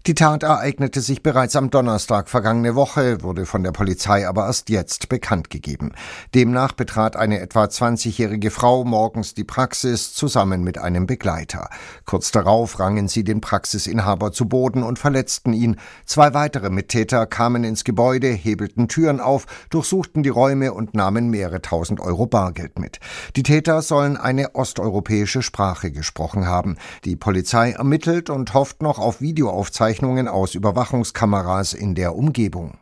Die Tat ereignete sich bereits am Donnerstag vergangene Woche, wurde von der Polizei aber erst jetzt bekannt gegeben. Demnach betrat eine etwa 20-jährige Frau morgens die Praxis zusammen mit einem Begleiter. Kurz darauf rangen sie den Praxisinhaber zu Boden und verletzten ihn. 2 weitere Mittäter kamen ins Gebäude, hebelten Türen auf, durchsuchten die Räume und nahmen mehrere tausend Euro Bargeld mit. Die Täter sollen eine osteuropäische Sprache gesprochen haben. Die Polizei ermittelt und hofft noch auf Videoaufzeichnungen aus Überwachungskameras in der Umgebung.